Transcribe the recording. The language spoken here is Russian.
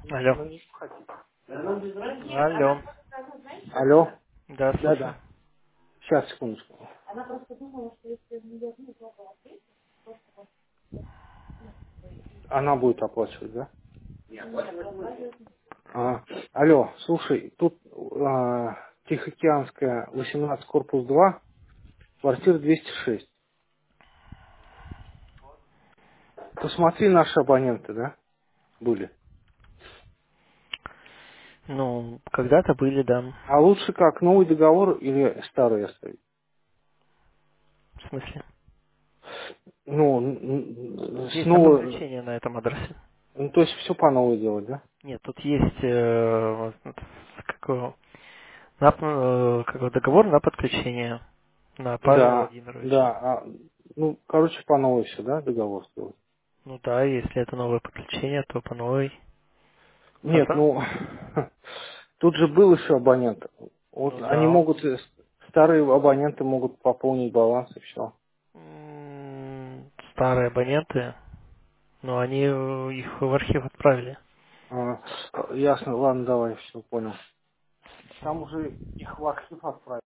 Алло. Алло. Алло. Да, слушаю. Да-да. Сейчас, секундочку. Она будет оплачивать, да? Алло, слушай, тут Тихоокеанская, 18, корпус 2, квартира 206. Посмотри, наши абоненты, да, были. Ну, когда-то были, да. А лучше как, новый договор или старый оставить? В смысле? Ну, Есть снова, подключение на этом адресе. ну, то есть все по новой делать, да? Нет, тут есть какой, какой договор на подключение на Павла Да, Владимировича. да. Ну, короче, по новой все, да, договор сделать? Ну да, если это новое подключение, то по новой. А Нет, там? ну, тут же был еще абонент. Вот Ну они да. могут, старые абоненты могут пополнить баланс и все. Старые абоненты, но они их в архив отправили. Ясно, ладно, давай, все, понял. Там уже их в архив отправили.